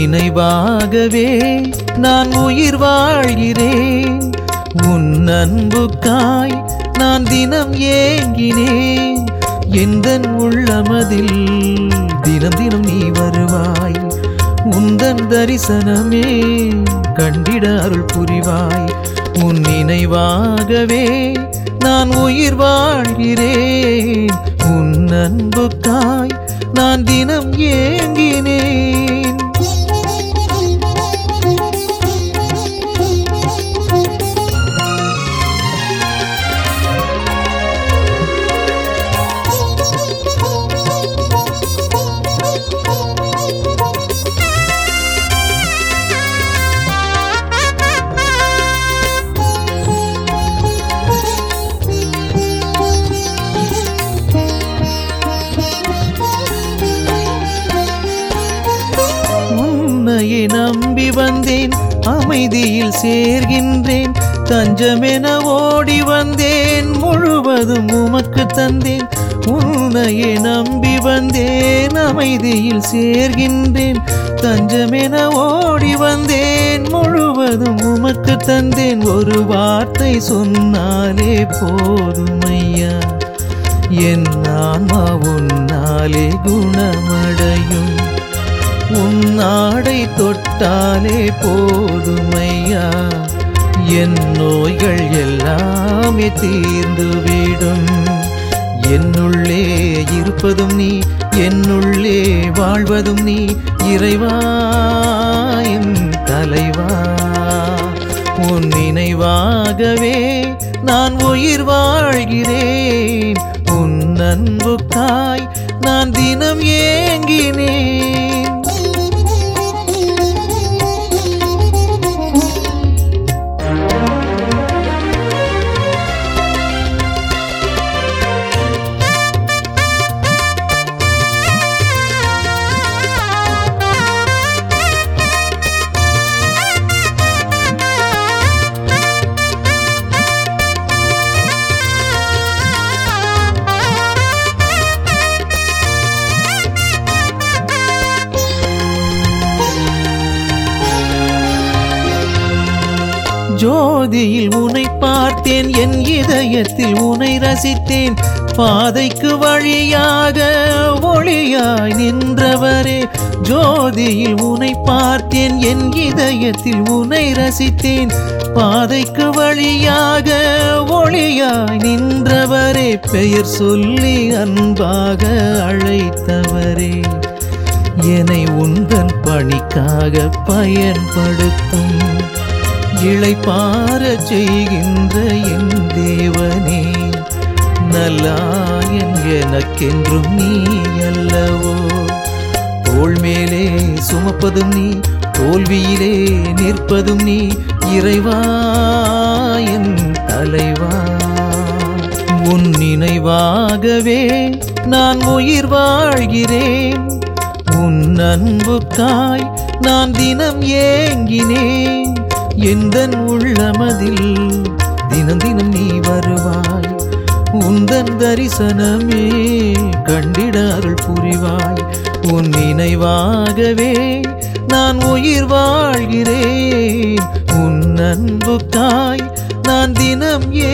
நினைவாகவே நான் உயிர் வாழ்கிறேன். உன் அன்புக்காய் நான் தினம் ஏங்கினேன். எந்தன் உள்ளமதில் தினம் தினம் நீ வருவாய். உந்தன் தரிசனமே கண்டிட அருள் புரிவாய். உன் நினைவாகவே நான் உயிர் வாழ்கிறேன். உன் அன்புக்காய் நான் தினம் ஏங்கினேன். உன்னையே நம்பி வந்தேன், அமைதியில் சேர்கின்றேன். தஞ்சமென ஓடி வந்தேன், முழுவதும் உமக்கு தந்தேன். உன்னையே நம்பி வந்தேன், அமைதியில் சேர்கின்றேன். தஞ்சமென ஓடி வந்தேன், முழுவதும் உமக்கு தந்தேன். ஒரு வார்த்தை சொன்னாலே போதும் ஐயா, என் ஆன்மா உன்னாலே குணமடையும். உன் ஆடை தொட்டாலே போதுமையா, என் நோய்கள் எல்லாமே தீர்ந்துவிடும். என்னுள்ளே இருப்பதும் நீ, என்னுள்ளே வாழ்வதும் நீ. இறைவா என் தலைவா, உன் நினைவாகவே நான் உயிர் வாழ்கிறேன். உன் அன்புக்காய் நான் தினம் ஏங்கினேன். ஜோதியில் உன்னை பார்த்தேன், என் இதயத்தில் உன்னை ரசித்தேன். பாதைக்கு வழியாக ஒளியாய் நின்றவரே, ஜோதியில் உன்னை பார்த்தேன், என் இதயத்தில் உன்னை ரசித்தேன். பாதைக்கு வழியாக ஒளியாய் நின்றவரே, பெயர் சொல்லி அன்பாக அழைத்தவரே, என்னை உந்தன் பணிக்காக பயன்படுத்தும். இளைப்பாற செய்கின்ற என் தேவனே, நல்லாயன் எனக்கென்றும் நீ அல்லவோ. தோள் மேலே சுமப்பதும் நீ, தோல்வியிலே நிற்பதும் நீ. இறைவா என் தலைவா, உன் நினைவாகவே நான் உயிர் வாழ்கிறேன். உன் அன்புக்காய் நான் தினம் ஏங்கினேன். எந்தன் உள்ளமதில் தினம் தினம் நீ வருவாய். உந்தன் தரிசனமே கண்டிட அருள் புரிவாய். உன் நினைவாகவே நான் உயிர் வாழ்கிறேன். உன் அன்புக்காய் நான் தினம்